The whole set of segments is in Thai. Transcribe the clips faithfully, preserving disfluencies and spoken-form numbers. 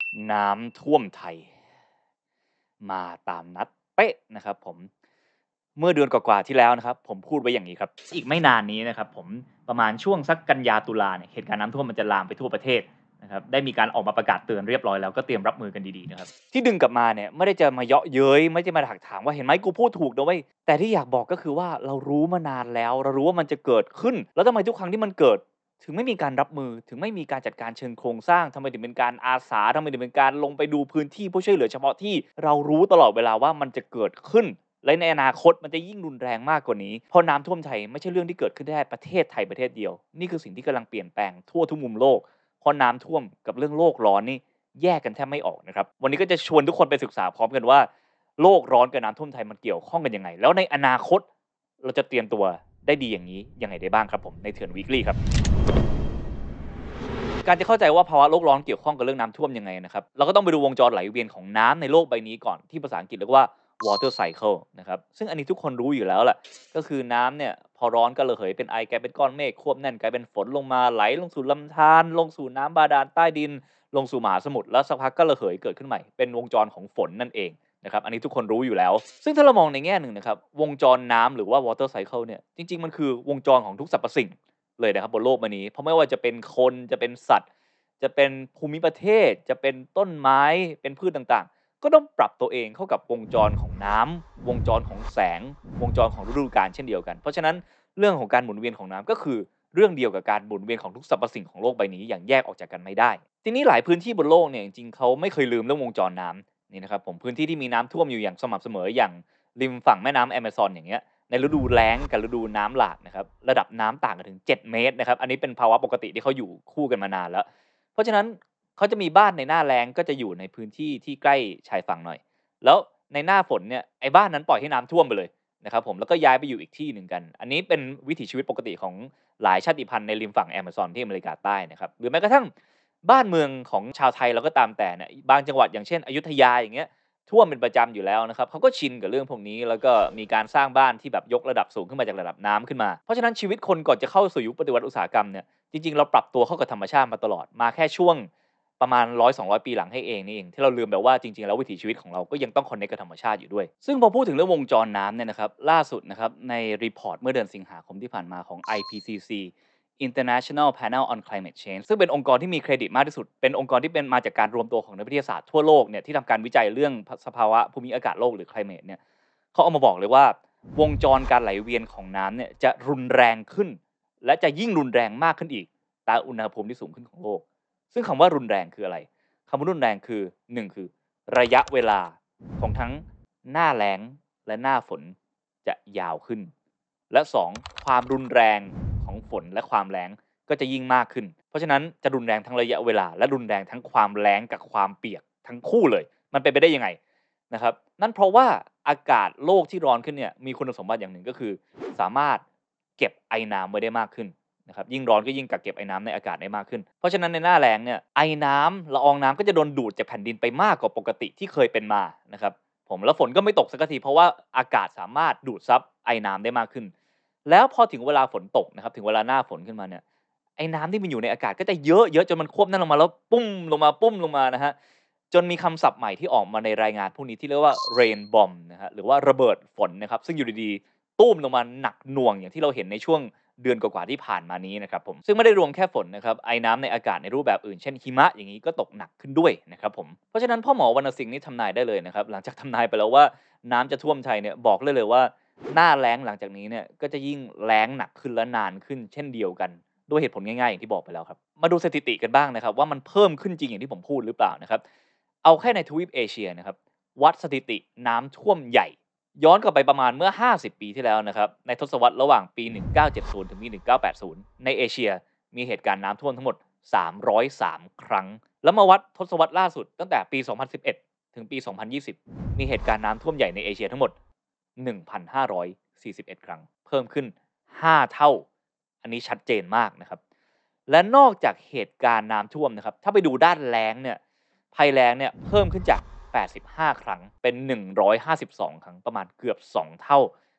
น้ำท่วมไทยมาตามนัดเป๊ะนะครับผมเมื่อเดือนกว่าๆที่แล้วนะครับผมพูดไว้อย่างนี้ครับอีกไม่นานนี้นะครับผมประมาณช่วงสักกันยาตุลาเนี่ยเหตุการณ์น้ำท่วมมันจะลามไปทั่วประเทศนะครับได้มีการออกมาประกาศเตือนเรียบร้อยแล้วก็เตรียมรับมือกันดีๆนะครับที่ดึงกลับมาเนี่ยไม่ได้จะมาเยาะเย้ยไม่ได้มาถักถามว่าเห็นไหมกูพูดถูกนะเว้ยแต่ที่อยากบอกก็คือว่าเรารู้มานานแล้วเรารู้ว่ามันจะเกิดขึ้นแล้วทำไมทุกครั้งที่มันเกิด ถึงไม่มีการรับมือถึงไม่มีการจัดการเชิงโครงสร้างทำไมถึงเป็นการอาสาทำไมถึงเป็นการลงไปดูพื้นที่เพื่อช่วยเหลือเฉพาะที่เรารู้ตลอดเวลาว่ามันจะเกิดขึ้นและในอนาคตมันจะยิ่งรุนแรงมากกว่านี้เพราะน้ำท่วมไทยไม่ใช่เรื่องที่เกิดขึ้นได้ประเทศไทยประเทศเดียวนี่คือสิ่งที่กำลังเปลี่ยนแปลงทั่วทุกมุมโลกเพราะน้ำท่วมกับเรื่องโลกร้อนนี่แยกกันแทบไม่ออกนะครับวันนี้ก็จะชวนทุกคนไปศึกษาพร้อมกันว่าโลกร้อนกับน้ำท่วมไทยมันเกี่ยวข้องกันยังไงแล้วในอนาคตเราจะเตรียมตัวได้ดีอย่างนี้ยังไงได้บ้างครับผมในเถื่อนวีคลี่ครับ การจะเข้าใจว่าภาวะโลกร้อนเกี่ยวข้องกับเรื่องน้ำท่วมยังไงนะครับเราก็ต้องไปดูวงจรไหลเวียนของน้ำในโลกใบนี้ก่อนที่ภาษาอังกฤษเรียกว่า water cycle นะครับซึ่งอันนี้ทุกคนรู้อยู่แล้วแหละก็คือน้ำเนี่ยพอร้อนก็ระเหยเป็นไอกลายเป็นก้อนเมฆควบแน่นกลายเป็นฝนลงมาไหลลงสู่ลำธารลงสู่น้ำบาดาลใต้ดินลงสู่มหาสมุทรแล้วสักพักก็ระเหยเกิดขึ้นใหม่เป็นวงจรของฝนนั่นเองนะครับอันนี้ทุกคนรู้อยู่แล้วซึ่งถ้าเรามองในแง่หนึ่งนะครับวงจรน้ำหรือว่า water cycle เนี่ยจริงๆมันคือวงจรของทุกสรรพสิ่งเลยนะครับบนโลกใบนี้เพราะไม่ว่าจะเป็นคนจะเป็นสัตว์ จะเป็นภูมิประเทศจะเป็นต้นไม้เป็นพืชต่างๆก็ต้องปรับตัวเองเข้ากับวงจรของน้ำวงจรของแสงวงจรของฤดูกาลเช่นเดียวกันเพราะฉะนั้นเรื่องของการหมุนเวียนของน้ำก็คือเรื่องเดียวกับการหมุนเวียนของทุกสรรพสิ่งของโลกใบนี้อย่างแยกออกจากกันไม่ได้ทีนี้หลายพื้นที่บนโลกเนี่ยจริงๆเขาไม่เคยลืมเรื่องวงจรน้ำนี่นะครับผมพื้นที่ที่มีน้ำท่วมอยู่อย่างสม่ำเสมออย่างริมฝั่งแม่น้ำแอมะซอนอย่างเงี้ยในฤดูแล้งกับฤดูน้ำหลากนะครับระดับน้ำต่างกันถึงเจ็ดเมตรนะครับอันนี้เป็นภาวะปกติที่เขาอยู่คู่กันมานานแล้ว เพราะฉะนั้นเขาจะมีบ้านในหน้าแล้งก็จะอยู่ในพื้นที่ที่ใกล้ชายฝั่งหน่อยแล้วในหน้าฝนเนี่ยไอ้บ้านนั้นปล่อยให้น้ำท่วมไปเลยนะครับผมแล้วก็ย้ายไปอยู่อีกที่หนึ่งกันอันนี้เป็นวิถีชีวิตปกติของหลายชาติพันธุ์ในริมฝั่งแอมะซอนที่อเมริกาใต้นะครับหรือแม้กระทั่งบ้านเมืองของชาวไทยเราก็ตามแต่เนี่ยบางจังหวัดอย่างเช่นอยุธยาอย่างเงี้ยท่วมเป็นประจำอยู่แล้วนะครับเขาก็ชินกับเรื่องพวกนี้แล้วก็มีการสร้างบ้านที่แบบยกระดับสูงขึ้นมาจากระดับน้ำขึ้นมาเพราะฉะนั้นชีวิตคนก่อนจะเข้าสู่ยุคปฏิวัติอุตสาหกรรมเนี่ย จริงๆเราปรับตัวเข้ากับธรรมชาติมาตลอดมาแค่ช่วงประมาณหนึ่งร้อยถึงสองร้อยปีหลังให้เองนี่เองที่เราลืมไปว่าจริงๆแล้ววิถีชีวิตของเราก็ยังต้องคอนเนกต์กับธรรมชาติอยู่ด้วยซึ่งพอพูดถึงเรื่องวงจรน้ำเนี่ยนะครับล่าสุดนะครับในรีพอร์ตเมื่อเดือนสิงหาคมที่ผ่านมาของ ไอ พี ซี ซี International Panel on Climate Change ซึ่งเป็นองค์กรที่มีเครดิตมากที่สุดเป็นองค์กรที่เป็นมาจากการรวมตัวของนักวิทยาศาสตร์ทั่วโลกเนี่ยที่ทำการวิจัยเรื่องสภาวะภูมิอากาศโลกหรือ climate เนี่ยเขาเอามาบอกเลยว่าวงจรการไหลเวียนของน้ำเนี่ยจะรุนแรงขึ้นและจะยิ่งรุนแรงมากขึ้นอีก ตามอุณหภูมิที่สูงขึ้นของโลก ซึ่งคำว่ารุนแรงคืออะไร คำว่ารุนแรงคือหนึ่งคือระยะเวลาของทั้งหน้าแล้งและหน้าฝนจะยาวขึ้น และสองความรุนแรงของฝนและความแล้งก็จะยิ่งมากขึ้น เพราะฉะนั้นจะรุนแรงทั้งระยะเวลาและรุนแรงทั้งความแล้งกับความเปียกทั้งคู่เลย มันเป็นไปได้ยังไงนะครับนั่นเพราะว่าอากาศโลกที่ร้อนขึ้นเนี่ยมีคุณสมบัติอย่างหนึ่งก็คือสามารถเก็บไอน้ำไว้ได้มากขึ้น นะครับยิ่งร้อนก็ยิ่งกักเก็บไอ้น้ำในอากาศได้มากขึ้นเพราะฉะนั้นในหน้าแล้งเนี่ยไอน้ำละอองน้ำก็จะโดนดูดจากแผ่นดินไปมากกว่าปกติที่เคยเป็นมานะครับผมแล้วฝนก็ไม่ตกสักทีเพราะว่าอากาศสามารถดูดซับไอน้ำได้มากขึ้นแล้วพอถึงเวลาฝนตกนะครับถึงเวลาหน้าฝนขึ้นมาเนี่ยไอ้น้ำที่มันอยู่ในอากาศก็จะเยอะเยอะจนมันควบนั่นลงมาแล้วปุ้มลงมาปุ้มลงมานะฮะจนมีคำศัพท์ใหม่ที่ออกมาในรายงานพวกนี้ที่เรียกว่า rain bomb นะฮะหรือว่าระเบิดฝนนะครับซึ่งอยู่ดีๆตู้มลงมาหนักหน่วงอย่างที่เราเห็นในช่วง เดือนกว่าๆที่ผ่านมานี้นะครับผมซึ่งไม่ได้รวมแค่ฝนนะครับไอน้ำในอากาศในรูปแบบอื่นเช่นหิมะอย่างนี้ก็ตกหนักขึ้นด้วยนะครับผมเพราะฉะนั้นพ่อหมอวรรณสิงห์นี่ทำนายได้เลยนะครับหลังจากทำนายไปแล้วว่าน้ำจะท่วมไทยเนี่ยบอกเลยเลยว่าหน้าแล้งหลังจากนี้เนี่ยก็จะยิ่งแล้งหนักขึ้นและนานขึ้นเช่นเดียวกันด้วยเหตุผลง่ายๆอย่างที่บอกไปแล้วครับมาดูสถิติกันบ้างนะครับว่ามันเพิ่มขึ้นจริงอย่างที่ผมพูดหรือเปล่านะครับเอาแค่ในทวีปเอเชียนะครับวัดสถิติน้ำท่วมใหญ่ ย้อนกลับไปประมาณเมื่อห้าสิบปีที่แล้วนะครับในทศวรรษระหว่างปีหนึ่งพันเก้าร้อยเจ็ดสิบถึงปีหนึ่งพันเก้าร้อยแปดสิบในเอเชียมีเหตุการณ์น้ำท่วมทั้งหมดสามร้อยสามครั้งแล้วมาวัดทศวรรษล่าสุดตั้งแต่ปีสองพันสิบเอ็ดถึงปีสองพันยี่สิบมีเหตุการณ์น้ำท่วมใหญ่ในเอเชียทั้งหมดหนึ่งพันห้าร้อยสี่สิบเอ็ดครั้งเพิ่มขึ้นห้าเท่าอันนี้ชัดเจนมากนะครับและนอกจากเหตุการณ์น้ำท่วมนะครับถ้าไปดูด้านแล้งเนี่ย ภัยแล้งเนี่ยเพิ่มขึ้นจากแปดสิบห้าครั้งเป็นหนึ่งร้อยห้าสิบสองครั้งประมาณเกือบสองเท่า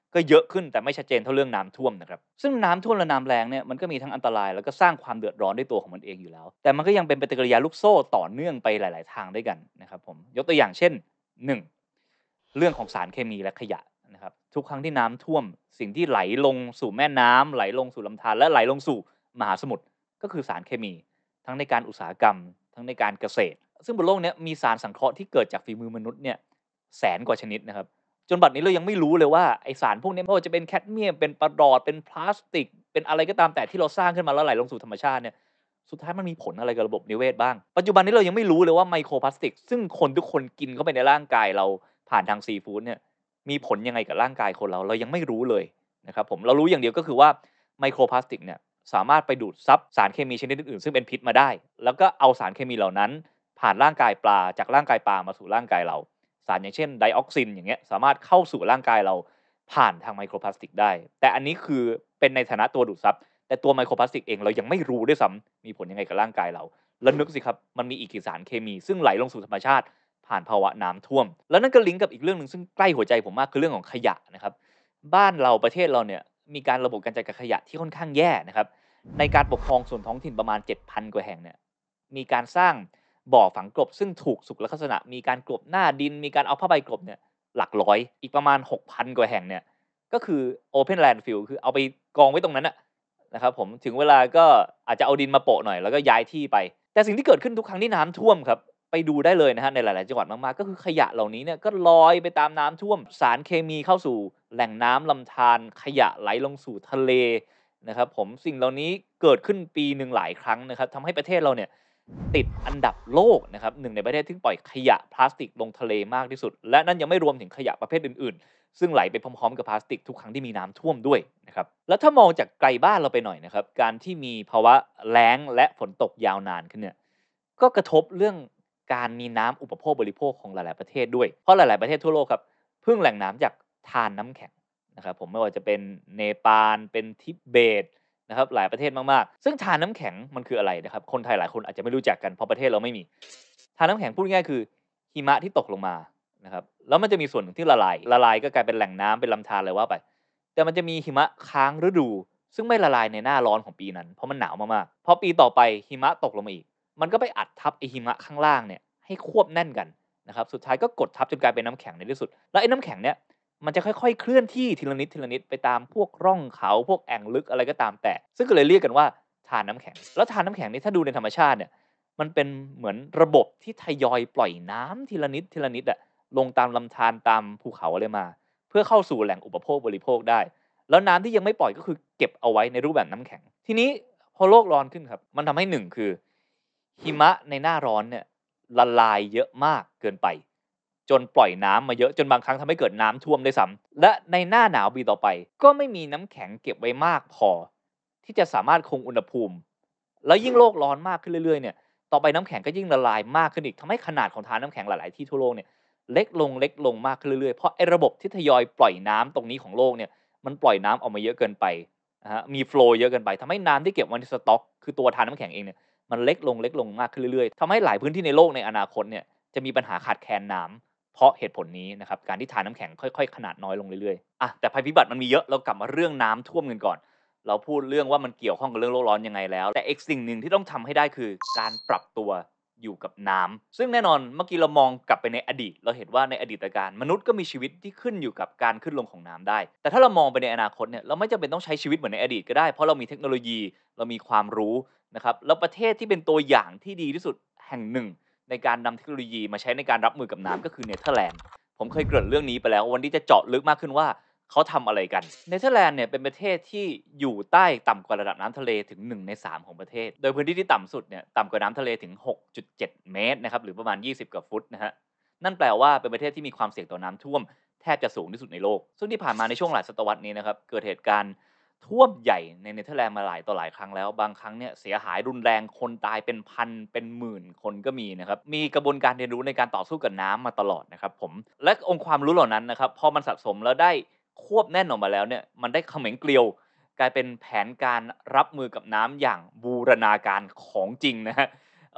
ก็เยอะขึ้นแต่ไม่ชัดเจนเท่าเรื่องน้ำท่วมนะครับซึ่งน้ำท่วมและน้ำแล้งเนี่ยมันก็มีทั้งอันตรายแล้วก็สร้างความเดือดร้อนด้วยตัวของมันเองอยู่แล้วแต่มันก็ยังเป็นปฏิกิริยาลูกโซ่ต่อเนื่องไปหลายๆทางด้วยกันนะครับผมยกตัวอย่างเช่นหนึ่งเรื่องของสารเคมีและขยะนะครับทุกครั้งที่น้ำท่วมสิ่งที่ไหลลงสู่แม่น้ำไหลลงสู่ลำธารและไหลลงสู่มหาสมุทรก็คือสารเคมีทั้งในการอุตสาหกรรมทั้งในการเกษตรซึ่งบนโลกนี้มีสารสังเคราะห์ที่เกิดจากฝีมือมนุษย์เนี่ยแสนกว่าชนิดนะครับ จนบัดนี้เรายังไม่รู้เลยว่าไอสารพวกนี้ไม่ว่าจะเป็นแคดเมียมเป็นปรอดเป็นพลาสติกเป็นอะไรก็ตามแต่ที่เราสร้างขึ้นมาแล้วไหลลงสู่ธรรมชาติเนี่ยสุดท้ายมันมีผลอะไรกับระบบนิเวศบ้างปัจจุบันนี้เรายังไม่รู้เลยว่าไมโครพลาสติกซึ่งคนทุกคนกินเข้าไปในร่างกายเราผ่านทางซีฟู้ดเนี่ยมีผลยังไงกับร่างกายคนเราเรายังไม่รู้เลยนะครับผมเรารู้อย่างเดียวก็คือว่าไมโครพลาสติกเนี่ยสามารถไปดูดซับสารเคมีชนิดอื่นๆซึ่งเป็นพิษมาได้แล้วก็เอาสารเคมีเหล่านั้นผ่านร่างกายปลาจากร่างกายปลามาสู่ร่างกายเรา สารอย่างเช่นไดออกซินอย่างเงี้ยสามารถเข้าสู่ร่างกายเราผ่านทางไมโครพลาสติกได้แต่อันนี้คือเป็นในฐานะตัวดูดซับแต่ตัวไมโครพลาสติกเองเรายังไม่รู้ด้วยซ้ำมีผลยังไงกับร่างกายเราแล้วนึกสิครับมันมีอีกกี่สารเคมีซึ่งไหลลงสู่ธรรมชาติผ่านภาวะน้ำท่วมแล้วนั่นก็ลิงก์กับอีกเรื่องหนึ่งซึ่งใกล้หัวใจผมมากคือเรื่องของขยะนะครับบ้านเราประเทศเราเนี่ยมีการระบบการจัดการขยะที่ค่อนข้างแย่นะครับในการปกครองส่วนท้องถิ่นประมาณเจ็ดพันกว่าแห่งเนี่ยมีการสร้าง บ่อฝังกลบซึ่งถูกสุขลักษณะมีการกลบหน้าดินมีการเอาผ้าใบกลบเนี่ยหลักร้อยอีกประมาณหกพันกว่าแห่งเนี่ยก็คือ Open Landfill คือเอาไปกองไว้ตรงนั้นน่ะนะครับผมถึงเวลาก็อาจจะเอาดินมาโปะหน่อยแล้วก็ย้ายที่ไปแต่สิ่งที่เกิดขึ้นทุกครั้งที่น้ำท่วมครับไปดูได้เลยนะครับในหลายๆจังหวัดมากๆก็คือขยะเหล่านี้เนี่ยก็ลอยไปตามน้ำท่วมสารเคมีเข้าสู่แหล่งน้ำลำธารขยะไหลลงสู่ทะเลนะครับผมสิ่งเหล่านี้เกิดขึ้นปีหนึ่งหลายครั้งนะครับทำให้ประเทศเราเนี่ย ติดอันดับโลกนะครับหนึ่งในประเทศที่ปล่อยขยะพลาสติกลงทะเลมากที่สุดและนั่นยังไม่รวมถึงขยะประเภทอื่นๆซึ่งไหลไปพร้อมๆกับพลาสติกทุกครั้งที่มีน้ำท่วมด้วยนะครับแล้วถ้ามองจากไกลบ้านเราไปหน่อยนะครับการที่มีภาวะแล้งและฝนตกยาวนานขึ้นเนี่ยก็กระทบเรื่องการมีน้ำอุปโภคบริโภคของหลายๆประเทศด้วยเพราะหลายๆประเทศทั่วโลกครับพึ่งแหล่งน้ำจากทานน้ำแข็งนะครับผมไม่ว่าจะเป็นเนปาลเป็นทิเบต นะครับหลายประเทศมากๆซึ่งทานน้ำแข็งมันคืออะไรนะครับคนไทยหลายคนอาจจะไม่รู้จักกันเพราะประเทศเราไม่มีทานน้ำแข็งพูดง่ายๆคือหิมะที่ตกลงมานะครับแล้วมันจะมีส่วนหนึ่งที่ละลายละลายก็กลายเป็นแหล่งน้ำเป็นลำธารอะไรว่าไปแต่มันจะมีหิมะค้างฤดูซึ่งไม่ละลายในหน้าร้อนของปีนั้นเพราะมันหนาวมากๆพอปีต่อไปหิมะตกลงมาอีกมันก็ไปอัดทับไอหิมะข้างล่างเนี่ยให้ควบแน่นกันนะครับสุดท้ายก็กดทับจนกลายเป็นน้ำแข็งในที่สุดแล้วไอ้น้ำแข็งเนี่ย มันจะค่อยๆเคลื่อนที่ทีละนิดทีละนิดไปตามพวกร่องเขาพวกแอ่งลึกอะไรก็ตามแต่ซึ่งก็เลยเรียกกันว่าทานน้ำแข็งแล้วทานน้ำแข็งนี่ถ้าดูในธรรมชาติเนี่ยมันเป็นเหมือนระบบที่ทยอยปล่อยน้ำทีละนิดทีละนิดอะลงตามลำธารตามภูเขาอะไรมาเพื่อเข้าสู่แหล่งอุปโภคบริโภคได้แล้วน้ำที่ยังไม่ปล่อยก็คือเก็บเอาไว้ในรูปแบบน้ำแข็งทีนี้พอโลกร้อนขึ้นครับมันทำให้หนึ่งคือหิมะในหน้าร้อนเนี่ยละลายเยอะมากเกินไป จนปล่อยน้ำมาเยอะจนบางครั้งทำให้เกิดน้ำท่วมด้วยซ้ำและในหน้าหนาวปีต่อไปก็ไม่มีน้ำแข็งเก็บไว้มากพอที่จะสามารถคงอุณหภูมิแล้วยิ่งโลกร้อนมากขึ้นเรื่อยๆเนี่ยต่อไปน้ำแข็งก็ยิ่งละลายมากขึ้นอีกทำให้ขนาดของทานน้ำแข็งหลายๆที่ทั่วโลกเนี่ยเล็กลงเล็กลงมากขึ้นเรื่อยๆเพราะไอ้ระบบที่ทยอยปล่อยน้ำตรงนี้ของโลกเนี่ยมันปล่อยน้ำออกมาเยอะเกินไปนะฮะมีโฟลว์เยอะเกินไปทำให้น้ำที่เก็บไว้ในสต็อกคือตัวทานน้ำแข็งเองเนี่ยมันเล็กลงเล็กลงมากขึ้นเรื่อยๆทำให้หลายพื้นที่ในโลกในอนาคตเนี่ยจะมีปัญหาขาดแคลนน้ำ เพราะเหตุผลนี้นะครับการที่ทานน้ำแข็งค่อยๆขนาดน้อยลงเรื่อยๆอะแต่ภัยพิบัติมันมีเยอะเรากลับมาเรื่องน้ำท่วมกันก่อนเราพูดเรื่องว่ามันเกี่ยวข้องกับเรื่องโลกร้อนยังไงแล้วแต่อีกสิ่งหนึ่งที่ต้องทำให้ได้คือการปรับตัวอยู่กับน้ำซึ่งแน่นอนเมื่อกี้เรามองกลับไปในอดีตเราเห็นว่าในอดีตการมนุษย์ก็มีชีวิตที่ขึ้นอยู่กับการขึ้นลงของน้ำได้แต่ถ้าเรามองไปในอนาคตเนี่ยเราไม่จำเป็นต้องใช้ชีวิตเหมือนในอดีตก็ได้เพราะเรามีเทคโนโลยีเรามีความรู้นะครับแล้วประเทศที่เป็นตัวอย่างที่ดีที่สุดแห่งหนึ่งในการนำเทคโนโลยีมาใช้ในการรับมือกับน้ำก็คือเนเธอร์แลนด์ ผมเคยเกริ่นเรื่องนี้ไปแล้ววันนี้จะเจาะลึกมากขึ้นว่าเขาทำอะไรกันเนเธอร์แลนด์เนี่ยเป็นประเทศที่อยู่ใต้ต่ำกว่าระดับน้ำทะเลถึงหนึ่งในสามของประเทศโดยพื้นที่ที่ต่ำสุดเนี่ยต่ำกว่าน้ำทะเลถึงหกจุดเจ็ดเมตรนะครับหรือประมาณยี่สิบกว่าฟุตนะฮะนั่นแปลว่าเป็นประเทศที่มีความเสี่ยงต่อน้ำท่วมแทบจะสูงที่สุดในโลกซึ่งที่ผ่านมาในช่วงหลายศตวรรษนี้นะครับเกิดเหตุการณ์ท่วมใหญ่ในเนเธอร์แลนด์มาหลายต่อหลายครั้งแล้วบางครั้งเนี่ยเสียหายรุนแรงคนตายเป็นพันเป็นหมื่นคนก็มีนะครับมีกระบวนการเรียนรู้ในการต่อสู้กับน้ำมาตลอดนะครับผมและองค์ความรู้เหล่านั้นนะครับพอมันสะสมแล้วได้ควบแน่นออกมาแล้วเนี่ยมันได้เขม็งเกลียวกลายเป็นแผนการรับมือกับน้ำอย่างบูรณาการของจริงนะฮะ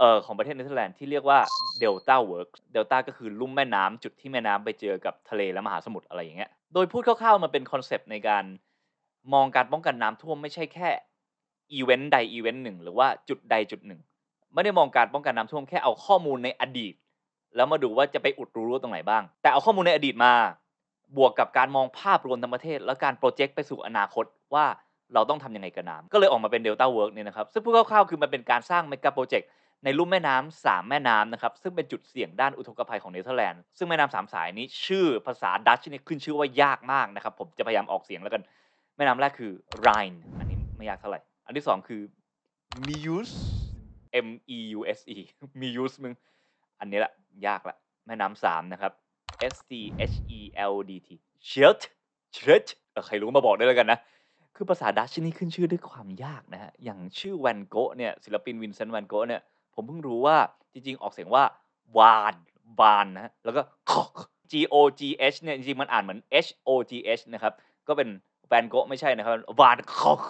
เอ่อของประเทศเนเธอร์แลนด์ที่เรียกว่า Delta Works Delta ก็คือลุ่มแม่น้ำจุดที่แม่น้ำไปเจอกับทะเลและมหาสมุทรอะไรอย่างเงี้ยโดยพูดคร่าวๆมันเป็นคอนเซปต์ในการมองการป้องกันน้ำท่วมไม่ใช่แค่อีเวนต์ใดอีเวนต์หนึ่งหรือว่าจุดใดจุดหนึ่งไม่ได้มองการป้องกันน้ำท่วมแค่เอาข้อมูลในอดีตแล้วมาดูว่าจะไปอุดรูรั่วตรงไหนบ้างแต่เอาข้อมูลในอดีตมาบวกกับการมองภาพรวมทั้งประเทศแล้วการโพรเจกต์ไปสู่อนาคตว่าเราต้องทำยังไงกับน้ำก็เลยออกมาเป็น Delta Works เนี่ยนะครับซึ่งพูดคร่าวๆคือมันเป็นการสร้างเมกะโพรเจกต์ ในลุ่มแม่น้ำสามแม่น้ำนะครับซึ่งเป็นจุดเสี่ยงด้านอุทกภัยของเนเธอร์แลนด์ซึ่งแม่น้ำสามสายนี้ชื่อภาษาดัตช์นี่ขึ้นชื่อว่ายากมากนะครับผมจะพยายามออกเสียงแล้วกันแม่น้ำแรกคือ Rhine อันนี้ไม่ยากเท่าไหร่อันที่สองคือ Meuse M E U S E Meuse มึงอันนี้แหละยากละแม่น้ำสามนะครับ S T H E L D T Scheldt Scheldt เออใครรู้มาบอกได้แล้วกันนะคือภาษาดัตช์นี่ขึ้นชื่อด้วยความยากนะฮะอย่างชื่อแวนโกะเนี่ยศิลปินวินเซนต์แวนโกะเนี่ยผมเพิ่งรู้ว่าจริงๆออกเสียงว่าวานบานนะฮะแล้วก็ G O G H เนี่ยจริงๆมันอ่านเหมือน H O G H นะครับก็เป็นแวนโกะไม่ใช่นะครับวาน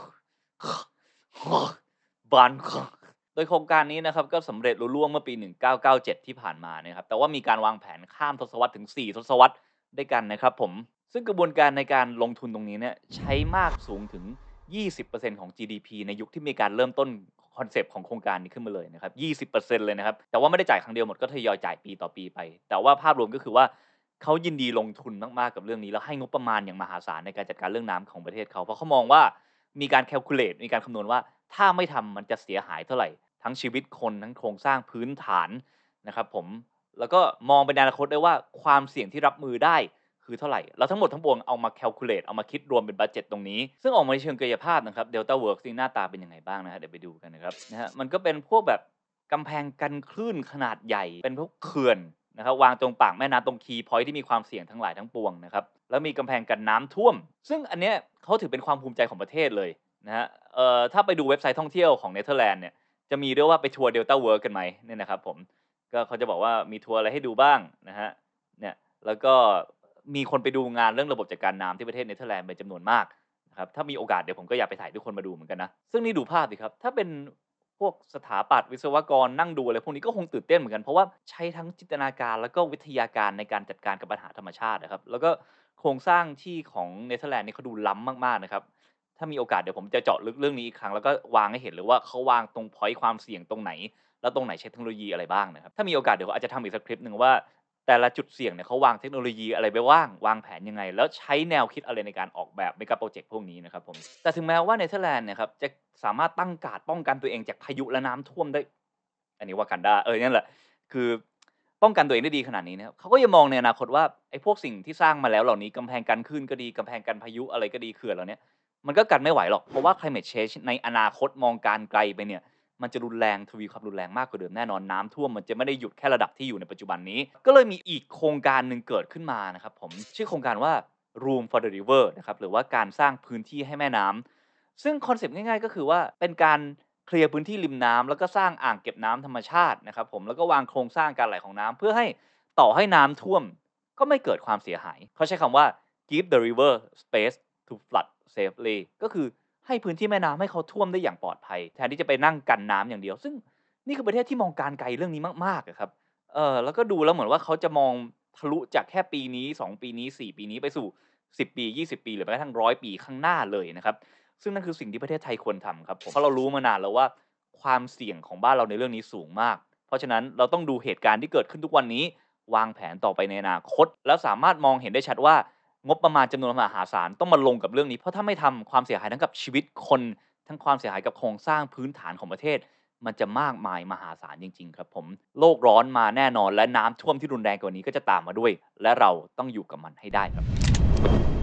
บานโดยโครงการนี้นะครับก็สำเร็จลุล่วงเมื่อปีหนึ่งเก้าเก้าเจ็ดที่ผ่านมานะครับแต่ว่ามีการวางแผนข้ามทศวรรษถึงสี่ทศวรรษด้วยกันนะครับผมซึ่งกระบวนการในการลงทุนตรงนี้เนี่ยใช้มากสูงถึง ยี่สิบเปอร์เซ็นต์ ของ จี ดี พี ในยุคที่มีการเริ่มต้นคอนเซปต์ของโครงการนี้ขึ้นมาเลยนะครับ ยี่สิบเปอร์เซ็นต์ เลยนะครับแต่ว่าไม่ได้จ่ายครั้งเดียวหมดก็ทยอยจ่ายปีต่อปีไปแต่ว่าภาพรวมก็คือว่าเขายินดีลงทุนมากๆกับเรื่องนี้แล้วให้งบประมาณอย่างมหาศาลในการจัดการเรื่องน้ำของประเทศเขาเพราะเขามองว่ามีการ calculate มีการคำนวณว่าถ้าไม่ทำมันจะเสียหายเท่าไหร่ทั้งชีวิตคนทั้งโครงสร้างพื้นฐานนะครับผมแล้วก็มองไปในอนาคตได้ว่าความเสี่ยงที่รับมือได้คือเท่าไหร่แล้วทั้งหมดทั้งปวงเอามา calculate เอามาคิดรวมเป็นบัดเจตตรงนี้ซึ่งออกมาในเชิงกายภาพนะครับ Delta Works นี่หน้าตาเป็นยังไงบ้างนะฮะเดี๋ยวไปดูกันนะครับนะฮะมันก็เป็นพวกแบบกำแพงกันคลื่นขนาดใหญ่เป็นพวกเขื่อนนะครับวางตรงปากแม่น้ำตรง key point ที่มีความเสี่ยงทั้งหลายทั้งปวงนะครับแล้วมีกำแพงกันน้ำท่วมซึ่งอันเนี้ยเขาถือเป็นความภูมิใจของประเทศเลยนะฮะเอ่อถ้าไปดูเว็บไซต์ท่องเที่ยวของเนเธอร์แลนด์เนี่ยจะมีด้วยว่าไปทัวร์ Delta Works กันไหมเนี่ยนะครับผมก็เขาจะบอกว่ามีทัวร์อะไรให้ดูบ้างนะฮะเนี่ยแล้วก็มีคนไปดูงานเรื่องระบบจัดการน้ำที่ประเทศเนเธอร์แลนด์เป็นจำนวนมากนะครับถ้ามีโอกาสเดี๋ยวผมก็อยากไปถ่ายทุกคนมาดูเหมือนกันนะซึ่งนี่ดูภาพสิครับถ้าเป็นพวกสถาปัตย์วิศวกรนั่งดูอะไรพวกนี้ก็คงตื่นเต้นเหมือนกันเพราะว่าใช้ทั้งจินตนาการแล้วก็วิทยาการในการจัดการกับปัญหาธรรมชาตินะครับแล้วก็โครงสร้างที่ของเนเธอร์แลนด์นี่เขาดูล้ำมากๆนะครับถ้ามีโอกาสเดี๋ยวผมจะเจาะลึกเรื่องนี้อีกครั้งแล้วก็วางให้เห็นเลยว่าเขาวางตรงพอยต์ความเสี่ยงตรงไหนแล้วตรงไหนใช้เทคโนโลยีอะไรบ้างนะครับถ้ามีโอกาสเดี๋ยวอาจจะทำอีกสักคลิปหนึ่งว่าแต่ละจุดเสี่ยงเนี่ยเขาวางเทคโนโลยีอะไรไปบ้างวางแผนยังไงแล้วใช้แนวคิดอะไรในการออกแบบเมกะโพรเจกต์พวกนี้นะครับผมแต่ถึงแม้ว่าเนเธอร์แลนด์เนี่ยครับจะสามารถตั้งการ์ดป้องกันตัวเองจากพายุและน้ำท่วมได้อันนี้วากันดาเออนั่นแหละคือป้องกันตัวเองได้ดีขนาดนี้นะครับเขาก็ยังมองในอนาคตว่าไอ้พวกสิ่งที่สร้างมาแล้วเหล่านี้กำแพงกันคลื่นก็ดีกำแพงกันพายุอะไรก็ดีเขื่อนเหล่าเนี้ยมันก็กันไม่ไหวหรอกเพราะว่า climate change ในอนาคตมองการไกลไปเนี่ยมันจะรุนแรงทวีความรุนแรงมากกว่าเดิมแน่นอนน้ำท่วมมันจะไม่ได้หยุดแค่ระดับที่อยู่ในปัจจุบันนี้ก็เลยมีอีกโครงการหนึ่งเกิดขึ้นมานะครับผมชื่อโครงการว่า Room for the River นะครับหรือว่าการสร้างพื้นที่ให้แม่น้ำซึ่งคอนเซปต์ง่ายๆก็คือว่าเป็นการเคลียร์พื้นที่ริมน้ำแล้วก็สร้างอ่างเก็บน้ำธรรมชาตินะครับผมแล้วก็วางโครงสร้างการไหลของน้ำเพื่อให้ต่อให้น้ำท่วมก็ไม่เกิดความเสียหายเขาใช้คำว่า give the river space to flood safely ก็คือให้พื้นที่แม่น้ำให้เขาท่วมได้อย่างปลอดภัยแทนที่จะไปนั่งกันน้ำอย่างเดียวซึ่งนี่คือประเทศที่มองการไกลเรื่องนี้มากๆอะครับเออแล้วก็ดูแล้วเหมือนว่าเขาจะมองทะลุจากแค่ปีนี้สองปีนี้สี่ปีนี้ไปสู่สิบปียี่สิบปีหรือแม้กระทั่งร้อยปีข้างหน้าเลยนะครับซึ่งนั่นคือสิ่งที่ประเทศไทยควรทำครับผมเพราะเรารู้มานานแล้วว่าความเสี่ยงของบ้านเราในเรื่องนี้สูงมากเพราะฉะนั้นเราต้องดูเหตุการณ์ที่เกิดขึ้นทุกวันนี้วางแผนต่อไปในอนาคตแล้วสามารถมองเห็นได้ชัดว่างบประมาณจำนวนมหาศาลต้องมาลงกับเรื่องนี้เพราะถ้าไม่ทำความเสียหายทั้งกับชีวิตคนทั้งความเสียหายกับโครงสร้างพื้นฐานของประเทศมันจะมากมายมหาศาลจริงๆครับผมโลกร้อนมาแน่นอนและน้ำท่วมที่รุนแรงกว่านี้ก็จะตามมาด้วยและเราต้องอยู่กับมันให้ได้ครับ